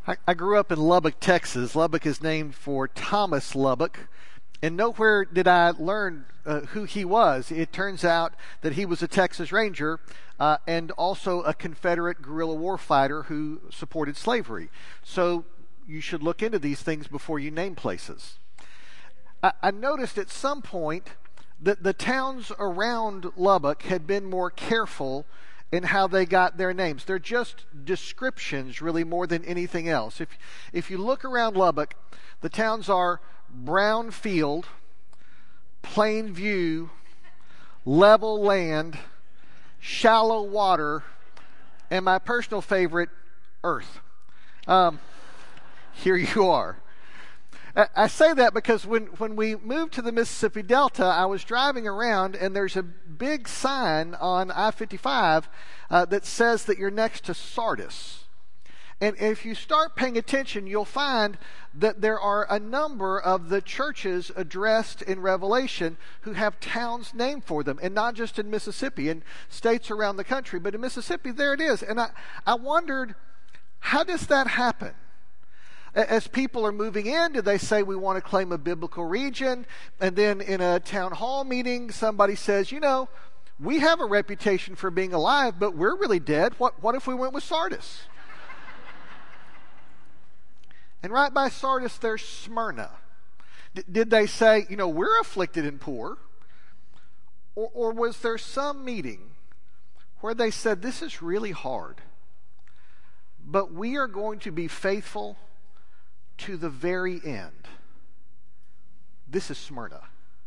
I grew up in Lubbock, Texas. Lubbock is named for Thomas Lubbock, and nowhere did I learn who he was. It turns out that he was a Texas Ranger and also a Confederate guerrilla war fighter who supported slavery. So you should look into these things before you name places. I noticed at some point that the towns around Lubbock had been more careful in how they got their names. They're just descriptions, really, more than anything else. If you look around Lubbock, the towns are Brownfield, Plainview, Level Land, Shallow Water, and my personal favorite, Earth. Here you are. I say that because when we moved to the Mississippi Delta, I was driving around and there's a big sign on I-55 that says that you're next to Sardis. And if you start paying attention, you'll find that there are a number of the churches addressed in Revelation who have towns named for them, and not just in Mississippi, in states around the country, but in Mississippi, there it is. And I wondered, how does that happen? As people are moving in, do they say we want to claim a biblical region? And then in a town hall meeting, somebody says, we have a reputation for being alive, but we're really dead. What if we went with Sardis? And right by Sardis, there's Smyrna. Did they say, we're afflicted and poor? Or was there some meeting where they said, this is really hard, but we are going to be faithful to the very end? This is Smyrna.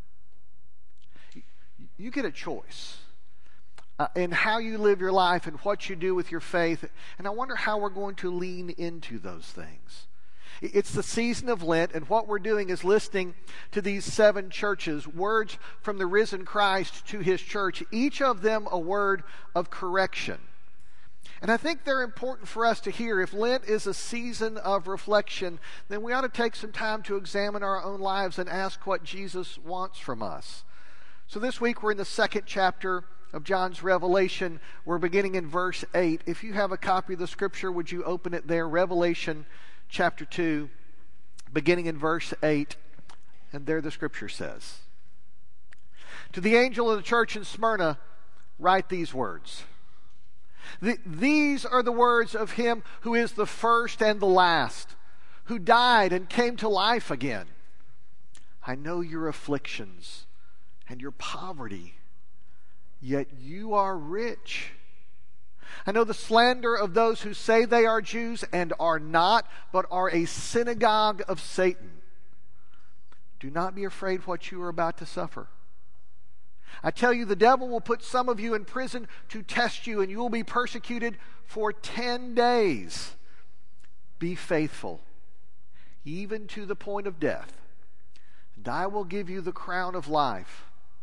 You get a choice in how you live your life and what you do with your faith. And I wonder how we're going to lean into those things. It's the season of Lent, and what we're doing is listening to these 7 churches, words from the risen Christ to his church, each of them a word of correction. And I think they're important for us to hear. If Lent is a season of reflection, then we ought to take some time to examine our own lives and ask what Jesus wants from us. So this week we're in the 2nd chapter of John's Revelation. We're beginning in verse 8. If you have a copy of the scripture, would you open it there? Revelation chapter 2, beginning in verse 8. And there the scripture says, "To the angel of the church in Smyrna, write these words. These are the words of him who is the first and the last, who died and came to life again. I know your afflictions and your poverty, yet you are rich. I know the slander of those who say they are Jews and are not, but are a synagogue of Satan. Do not be afraid what you are about to suffer. I tell you, the devil will put some of you in prison to test you, and you will be persecuted for 10 days. Be faithful, even to the point of death, and I will give you the crown of life.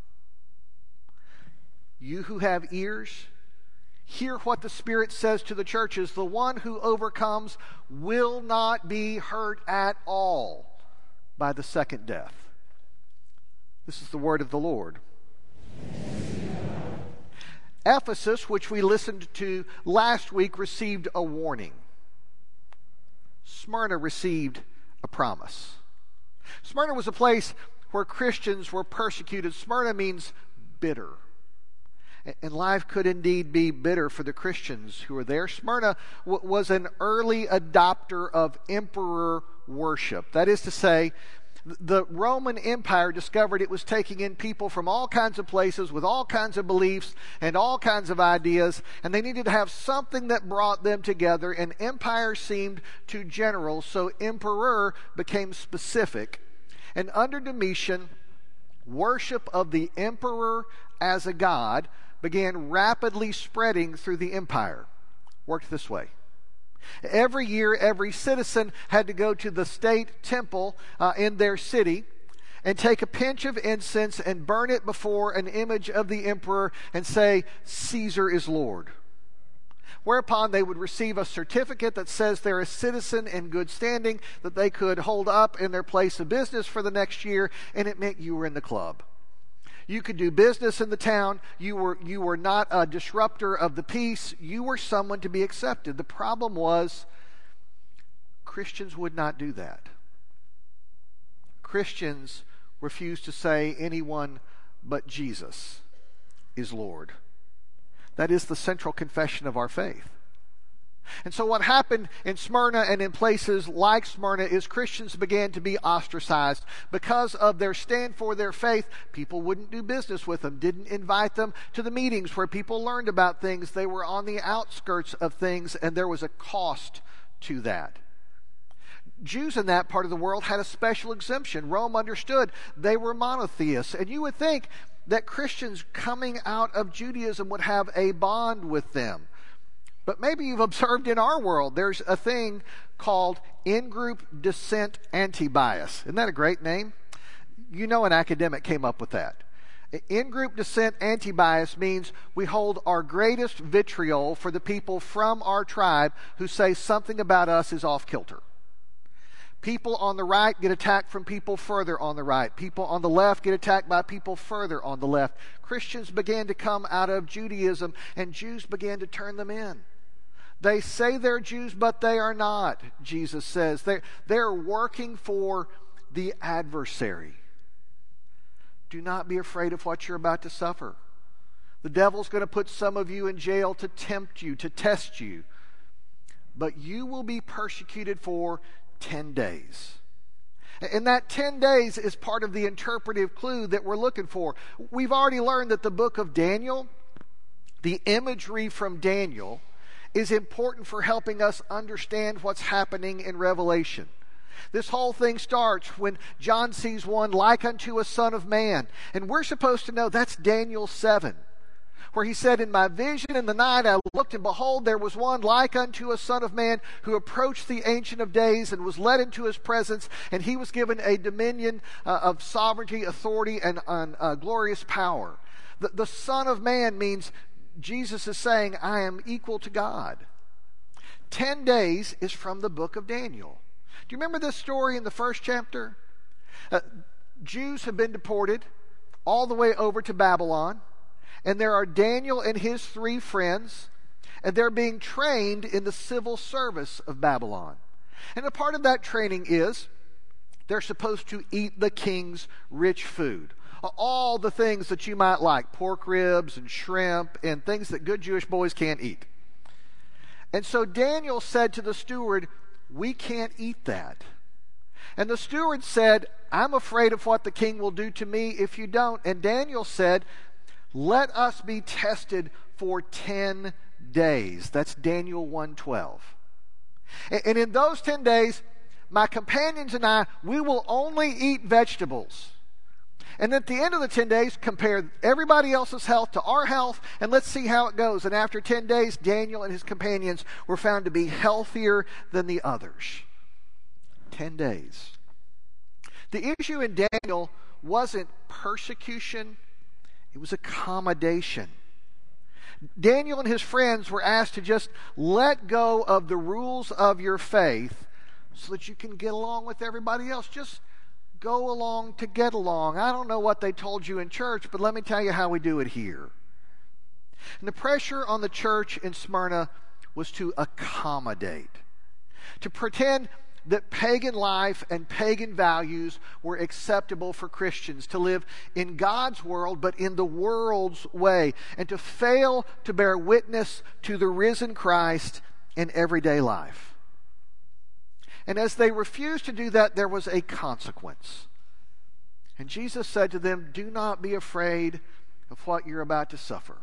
You who have ears, hear what the Spirit says to the churches. The one who overcomes will not be hurt at all by the second death." This is the word of the Lord. Ephesus, which we listened to last week, received a warning. Smyrna received a promise. Smyrna was a place where Christians were persecuted. Smyrna means bitter. And life could indeed be bitter for the Christians who were there. Smyrna was an early adopter of emperor worship. That is to say, the Roman Empire discovered it was taking in people from all kinds of places with all kinds of beliefs and all kinds of ideas, and they needed to have something that brought them together, and empire seemed too general, so emperor became specific. And under Domitian, worship of the emperor as a god began rapidly spreading through the empire. Worked this way. Every year, every citizen had to go to the state temple in their city and take a pinch of incense and burn it before an image of the emperor and say, "Caesar is Lord." Whereupon they would receive a certificate that says they're a citizen in good standing that they could hold up in their place of business for the next year, and it meant you were in the club. You could do business in the town. You were not a disruptor of the peace. You were someone to be accepted. The problem was Christians would not do that. Christians refuse to say anyone but Jesus is Lord. That is the central confession of our faith. And so what happened in Smyrna and in places like Smyrna is Christians began to be ostracized. Because of their stand for their faith, people wouldn't do business with them, didn't invite them to the meetings where people learned about things. They were on the outskirts of things, and there was a cost to that. Jews in that part of the world had a special exemption. Rome understood they were monotheists, and you would think that Christians coming out of Judaism would have a bond with them. But maybe you've observed in our world, there's a thing called in-group dissent anti-bias. Isn't that a great name? You know an academic came up with that. In-group dissent anti-bias means we hold our greatest vitriol for the people from our tribe who say something about us is off-kilter. People on the right get attacked from people further on the right. People on the left get attacked by people further on the left. Christians began to come out of Judaism, and Jews began to turn them in. They say they're Jews, but they are not, Jesus says. They're working for the adversary. Do not be afraid of what you're about to suffer. The devil's going to put some of you in jail to tempt you, to test you. But you will be persecuted for 10 days. And that 10 days is part of the interpretive clue that we're looking for. We've already learned that the book of Daniel, the imagery from Daniel, is important for helping us understand what's happening in Revelation. This whole thing starts when John sees one like unto a son of man. And we're supposed to know that's Daniel 7. Where he said, in my vision in the night I looked, and behold, there was one like unto a son of man who approached the Ancient of Days and was led into his presence, and he was given a dominion of sovereignty, authority, and glorious power. The Son of Man means Jesus is saying, I am equal to God. 10 days is from the book of Daniel. Do you remember this story in the first chapter? Jews have been deported all the way over to Babylon. And there are Daniel and his 3 friends, and they're being trained in the civil service of Babylon. And a part of that training is they're supposed to eat the king's rich food. All the things that you might like, pork ribs and shrimp and things that good Jewish boys can't eat. And so Daniel said to the steward, we can't eat that. And the steward said, I'm afraid of what the king will do to me if you don't. And Daniel said, let us be tested for 10 days. That's Daniel 1:12. And in those 10 days, my companions and I, we will only eat vegetables. And at the end of the 10 days, compare everybody else's health to our health, and let's see how it goes. And after 10 days, Daniel and his companions were found to be healthier than the others. 10 days. The issue in Daniel wasn't persecution. It was accommodation. Daniel and his friends were asked to just let go of the rules of your faith so that you can get along with everybody else. Just go along to get along. I don't know what they told you in church, but let me tell you how we do it here. And the pressure on the church in Smyrna was to accommodate, to pretend that pagan life and pagan values were acceptable for Christians, to live in God's world but in the world's way, and to fail to bear witness to the risen Christ in everyday life. And as they refused to do that, there was a consequence. And Jesus said to them, do not be afraid of what you're about to suffer.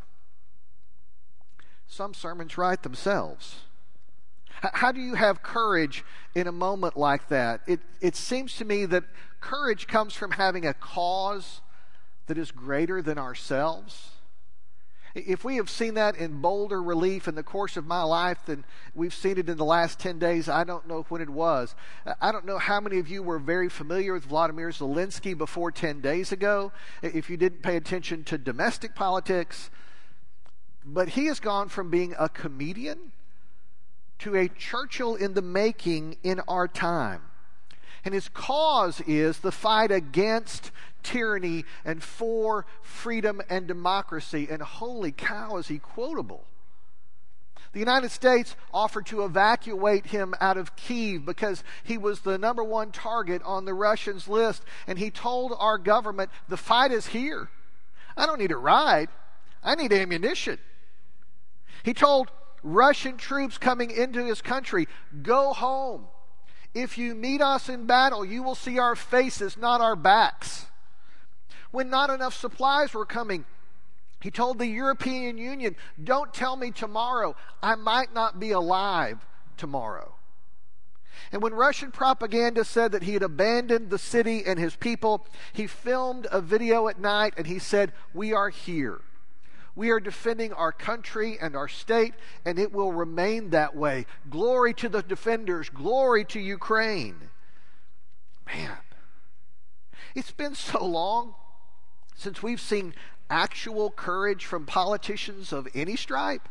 Some sermons write themselves. How do you have courage in a moment like that? It seems to me that courage comes from having a cause that is greater than ourselves. If we have seen that in bolder relief in the course of my life than we've seen it in the last 10 days, I don't know when it was. I don't know how many of you were very familiar with Vladimir Zelensky before 10 days ago, if you didn't pay attention to domestic politics. But he has gone from being a comedian to a Churchill in the making in our time. And his cause is the fight against tyranny and for freedom and democracy. And holy cow, is he quotable. The United States offered to evacuate him out of Kyiv because he was the number one target on the Russians' list. And he told our government, the fight is here. I don't need a ride. I need ammunition. He told Russian troops coming into his country, go home. If you meet us in battle, you will see our faces, not our backs. When not enough supplies were coming, he told the European Union, don't tell me tomorrow. I might not be alive tomorrow. And when Russian propaganda said that he had abandoned the city and his people, he filmed a video at night and he said, we are here. We are defending our country and our state, and it will remain that way. Glory to the defenders. Glory to Ukraine. Man, it's been so long since we've seen actual courage from politicians of any stripe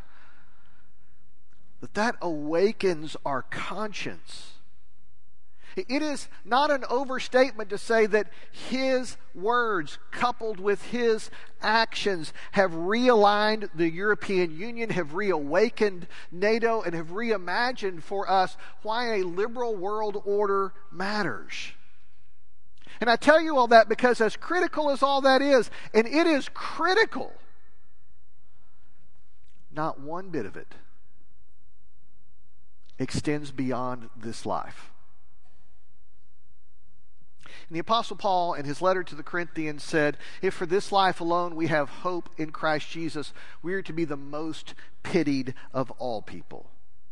that awakens our conscience. It is not an overstatement to say that his words, coupled with his actions, have realigned the European Union, have reawakened NATO, and have reimagined for us why a liberal world order matters. And I tell you all that because as critical as all that is, and it is critical, not one bit of it extends beyond this life. And the Apostle Paul, in his letter to the Corinthians, said, if for this life alone we have hope in Christ Jesus, we are to be the most pitied of all people.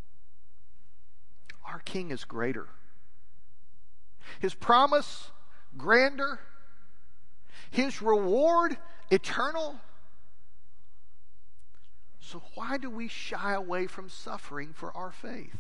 Our King is greater. His promise, grander. His reward, eternal. So why do we shy away from suffering for our faith?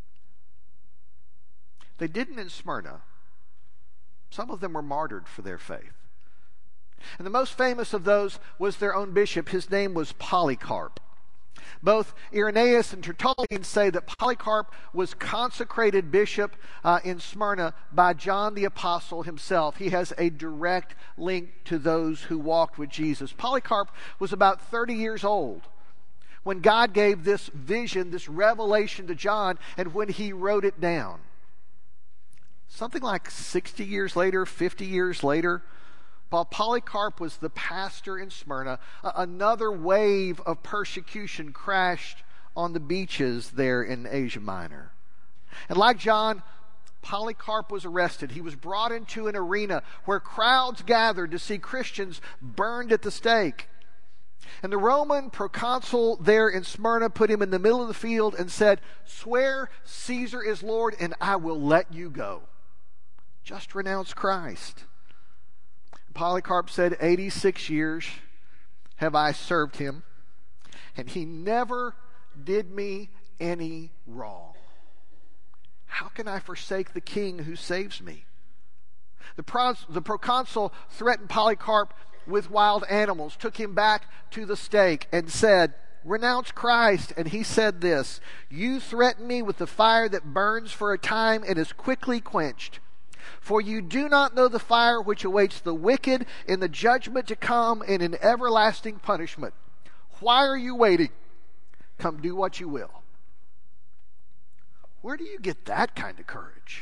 They didn't in Smyrna. Some of them were martyred for their faith. And the most famous of those was their own bishop. His name was Polycarp. Both Irenaeus and Tertullian say that Polycarp was consecrated bishop in Smyrna by John the Apostle himself. He has a direct link to those who walked with Jesus. Polycarp was about 30 years old when God gave this vision, this revelation to John, and when he wrote it down. Something like 60 years later, 50 years later, while Polycarp was the pastor in Smyrna, another wave of persecution crashed on the beaches there in Asia Minor. And like John, Polycarp was arrested. He was brought into an arena where crowds gathered to see Christians burned at the stake. And the Roman proconsul there in Smyrna put him in the middle of the field and said, swear Caesar is Lord and I will let you go. Just renounce Christ. Polycarp said, 86 years have I served him, and he never did me any wrong. How can I forsake the king who saves me? The proconsul threatened Polycarp with wild animals, took him back to the stake, and said, renounce Christ. And he said this, you threaten me with the fire that burns for a time and is quickly quenched. For you do not know the fire which awaits the wicked in the judgment to come and in everlasting punishment. Why are you waiting? Come do what you will. Where do you get that kind of courage?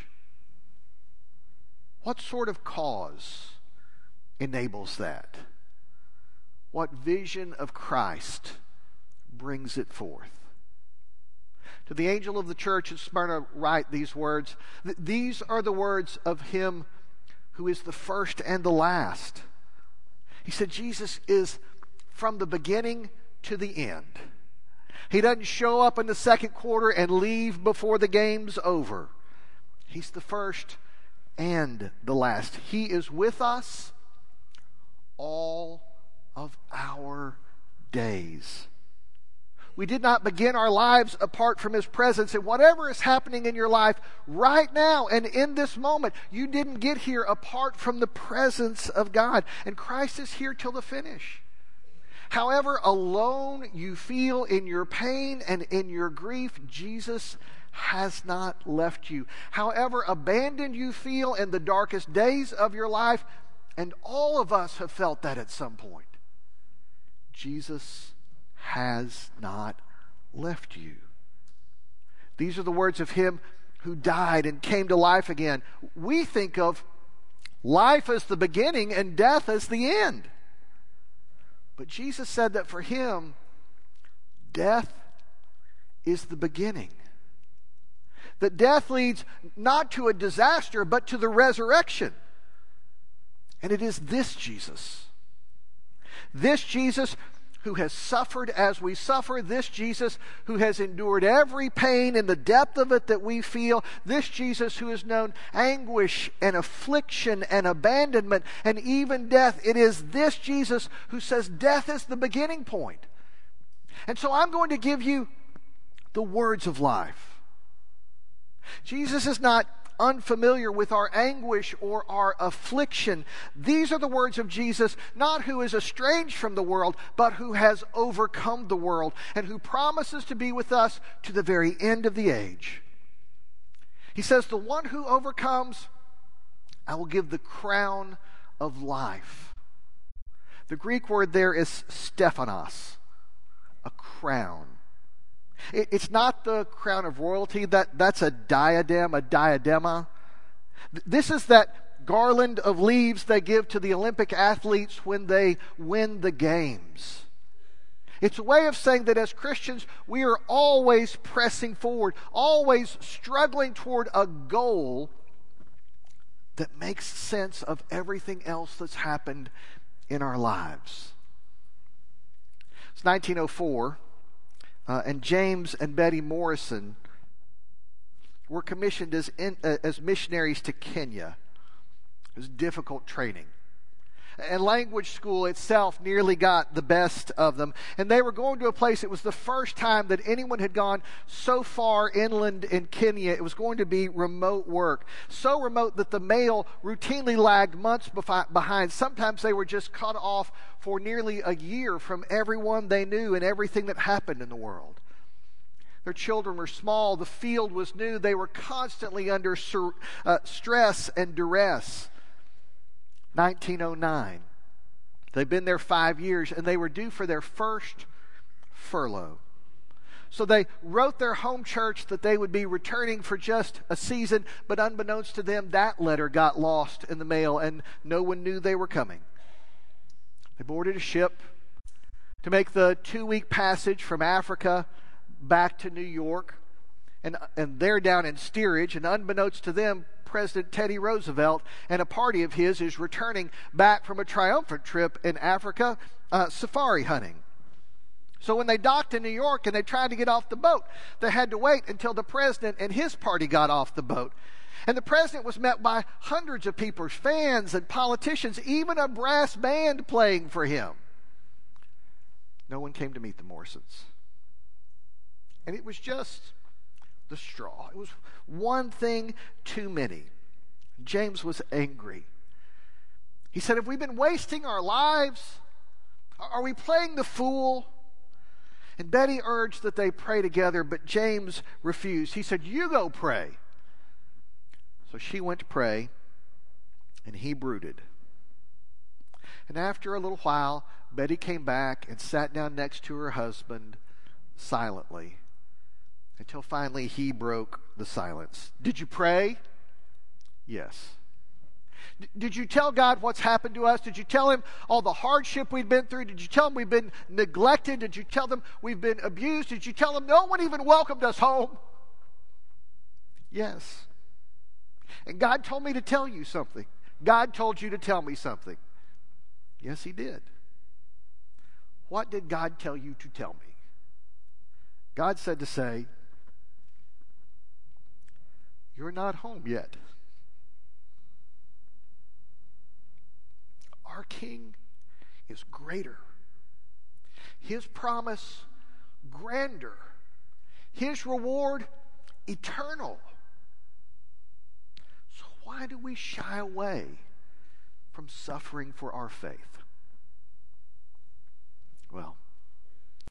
What sort of cause enables that? What vision of Christ brings it forth? To the angel of the church in Smyrna write these words. These are the words of him who is the first and the last. He said Jesus is from the beginning to the end. He doesn't show up in the second quarter and leave before the game's over. He's the first and the last. He is with us all of our days. We did not begin our lives apart from his presence. And whatever is happening in your life right now and in this moment, you didn't get here apart from the presence of God. And Christ is here till the finish. However alone you feel in your pain and in your grief, Jesus has not left you. However abandoned you feel in the darkest days of your life, and all of us have felt that at some point, Jesus has not left you. These are the words of him who died and came to life again. We think of life as the beginning and death as the end. But Jesus said that for him, death is the beginning. That death leads not to a disaster, but to the resurrection. And it is this Jesus who has suffered as we suffer, this Jesus who has endured every pain in the depth of it that we feel, this Jesus who has known anguish and affliction and abandonment and even death. It is this Jesus who says death is the beginning point. And so I'm going to give you the words of life. Jesus is not unfamiliar with our anguish or our affliction. These are the words of Jesus, not who is estranged from the world, but who has overcome the world and who promises to be with us to the very end of the age. He says, the one who overcomes, I will give the crown of life. The Greek word there is stephanos, a crown. It's not the crown of royalty. That's a diadem, a diadema. This is that garland of leaves they give to the Olympic athletes when they win the games. It's a way of saying that as Christians, we are always pressing forward, always struggling toward a goal that makes sense of everything else that's happened in our lives. It's 1904. And James and Betty Morrison were commissioned as missionaries to Kenya. It was difficult training. And language school itself nearly got the best of them. And they were going to a place, it was the first time that anyone had gone so far inland in Kenya. It was going to be remote work. So remote that the mail routinely lagged months behind. Sometimes they were just cut off for nearly a year from everyone they knew and everything that happened in the world. Their children were small. The field was new. They were constantly under stress and duress. 1909. They'd been there 5 years, and they were due for their first furlough. So they wrote their home church that they would be returning for just a season, but unbeknownst to them, that letter got lost in the mail, and no one knew they were coming. They boarded a ship to make the 2-week passage from Africa back to New York, and they're down in steerage, and unbeknownst to them, President Teddy Roosevelt and a party of his is returning back from a triumphant trip in Africa, safari hunting. So when they docked in New York and they tried to get off the boat, they had to wait until the president and his party got off the boat. And the president was met by hundreds of people, fans and politicians, even a brass band playing for him. No one came to meet the Morrisons. And it was just the straw. It was one thing too many. James was angry. He said, have we been wasting our lives? Are we playing the fool? And Betty urged that they pray together, but James refused. He said, you go pray. So she went to pray, and he brooded. And after a little while, Betty came back and sat down next to her husband silently, until finally he broke the silence. Did you pray? Yes. Did you tell God what's happened to us? Did you tell him all the hardship we've been through? Did you tell him we've been neglected? Did you tell them we've been abused? Did you tell him no one even welcomed us home? Yes. And God told me to tell you something. God told you to tell me something. Yes, he did. What did God tell you to tell me? God said to say, you're not home yet. Our King is greater. His promise, grander. His reward, eternal. So why do we shy away from suffering for our faith? Well,